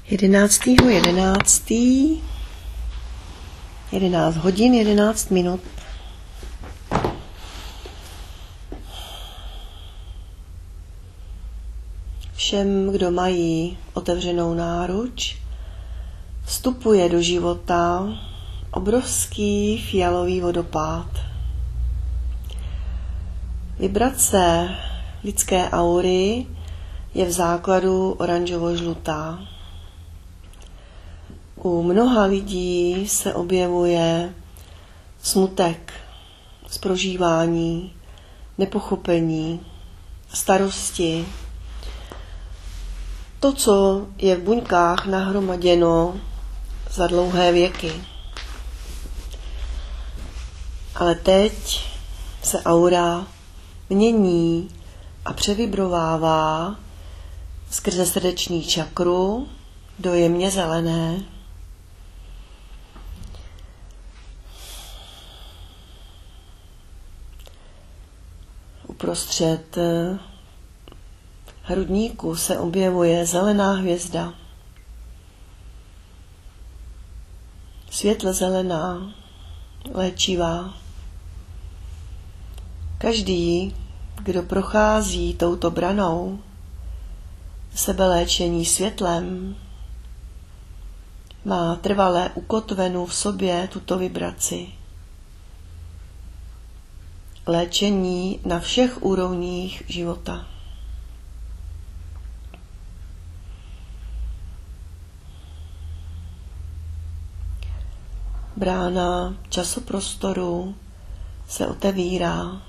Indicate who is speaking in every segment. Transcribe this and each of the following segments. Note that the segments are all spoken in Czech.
Speaker 1: 11. 11 hodin, 11 minut. Všem, kdo mají otevřenou náruč, vstupuje do života obrovský fialový vodopád. Vibrace lidské aury je v základu oranžovo-žlutá. U mnoha lidí se objevuje smutek z prožívání, nepochopení, starosti. To, co je v buňkách nahromaděno za dlouhé věky. Ale teď se aura mění a převibrovává skrze srdeční čakru do jemně zelené. Uprostřed hrudníku se objevuje zelená hvězda. Světle zelená, léčivá. Každý, kdo prochází touto branou sebeléčení světlem, má trvale ukotvenou v sobě tuto vibraci. Léčení na všech úrovních života. Brána časoprostoru se otevírá.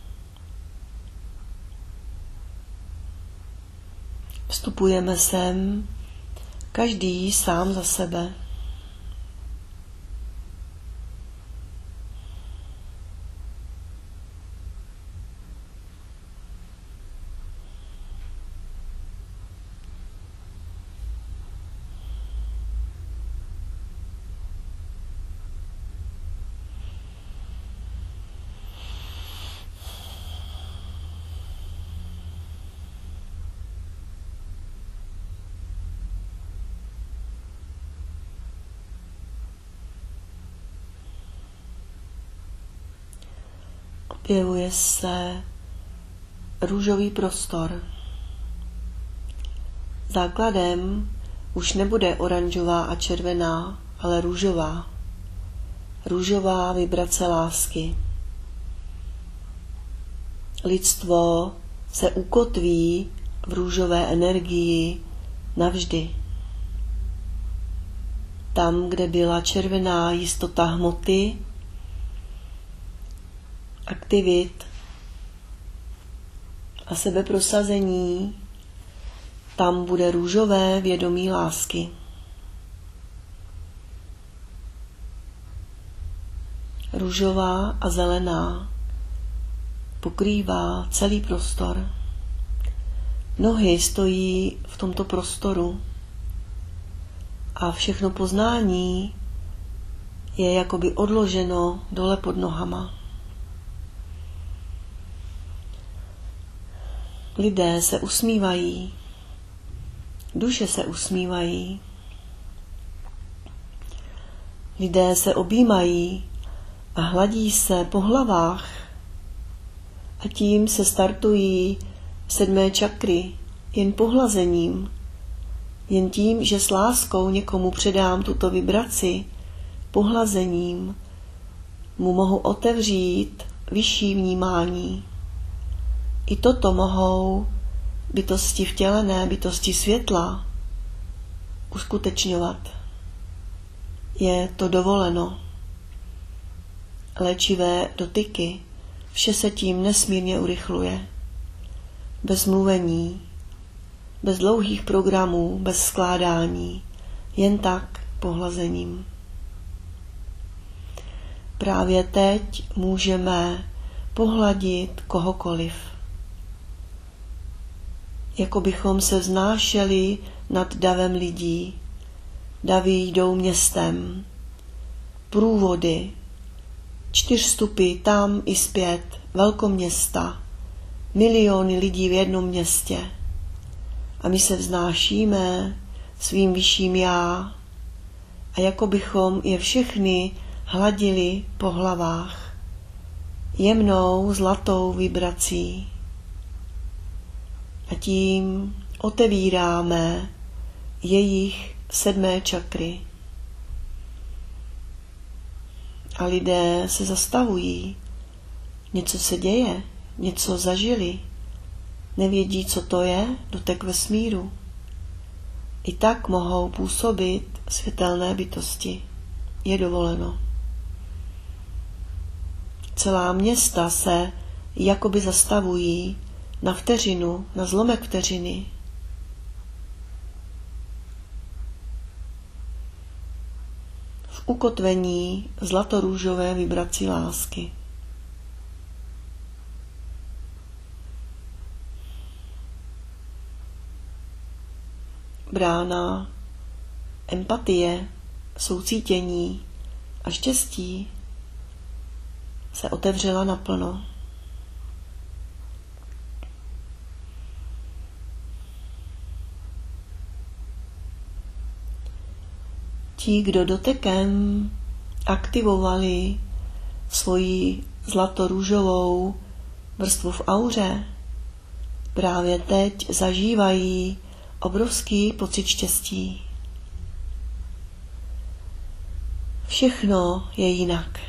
Speaker 1: Vstupujeme sem, každý sám za sebe. Objevuje se růžový prostor. Základem už nebude oranžová a červená, ale růžová. Růžová vibrace lásky. Lidstvo se ukotví v růžové energii navždy. Tam, kde byla červená jistota hmoty, aktivit a sebeprosazení, tam bude růžové vědomí lásky. Růžová a zelená pokrývá celý prostor. Nohy stojí v tomto prostoru a všechno poznání je jakoby odloženo dole pod nohama. Lidé se usmívají, duše se usmívají, lidé se objímají a hladí se po hlavách a tím se startují 7. čakry jen pohlazením, jen tím, že s láskou někomu předám tuto vibraci, pohlazením mu mohu otevřít vyšší vnímání. I toto mohou bytosti vtělené, bytosti světla uskutečňovat. Je to dovoleno. Léčivé dotyky, vše se tím nesmírně urychluje. Bez mluvení, bez dlouhých programů, bez skládání, jen tak pohlazením. Právě teď můžeme pohladit kohokoliv. Jako bychom se vznášeli nad davem lidí. Davy jdou městem. Průvody, 4 stupy tam i zpět, velkoměsta, miliony lidí v jednom městě. A my se vznášíme svým vyšším já a jako bychom je všechny hladili po hlavách jemnou zlatou vibrací. A tím otevíráme jejich 7. čakry. A lidé se zastavují, něco se děje, něco zažili, nevědí, co to je, dotek vesmíru. I tak mohou působit světelné bytosti. Je dovoleno. Celá města se jakoby zastavují na vteřinu, na zlomek vteřiny. V ukotvení zlatorůžové vibrací lásky. Brána empatie, soucítění a štěstí se otevřela naplno. Ti, kdo dotekem aktivovali svoji zlatorůžovou vrstvu v auře, právě teď zažívají obrovský pocit štěstí. Všechno je jinak.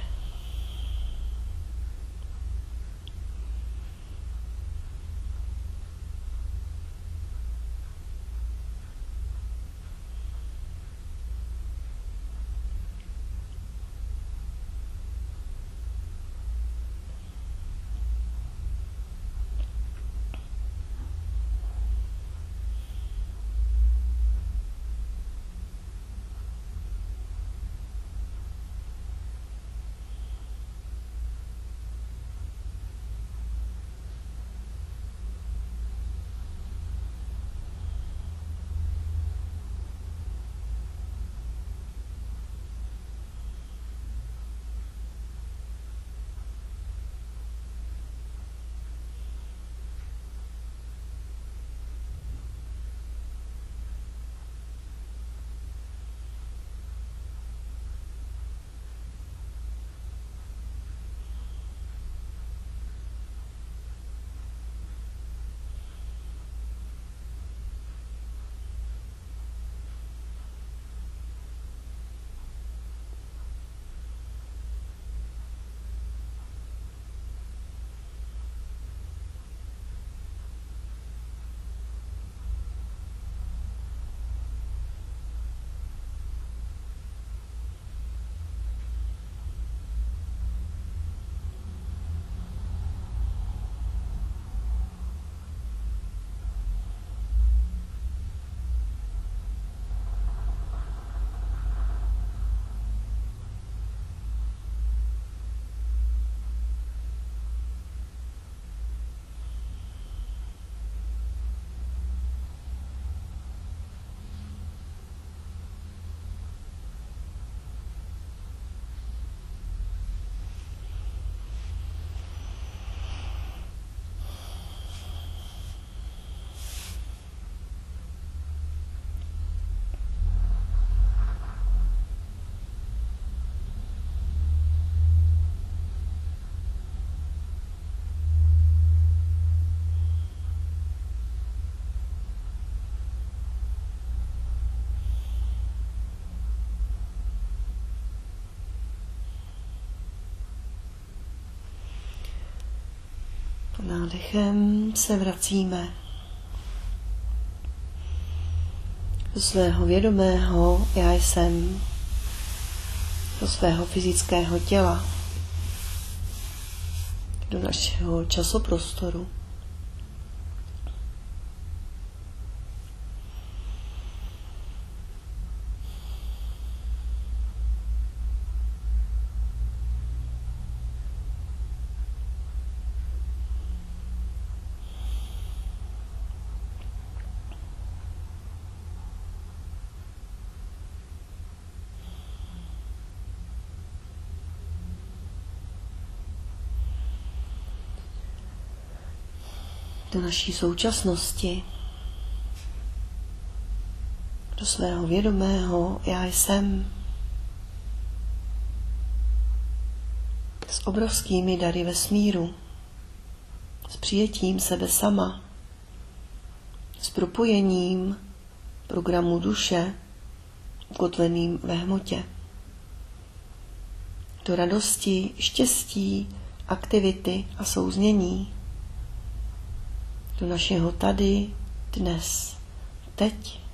Speaker 1: Nádechem se vracíme do svého vědomého já jsem, do svého fyzického těla, do našeho časoprostoru. Do naší současnosti, do svého vědomého já jsem. S obrovskými dary vesmíru, s přijetím sebe sama, s propojením programu duše ukotveným ve hmotě, do radosti, štěstí, aktivity a souznění, do našeho tady, dnes, teď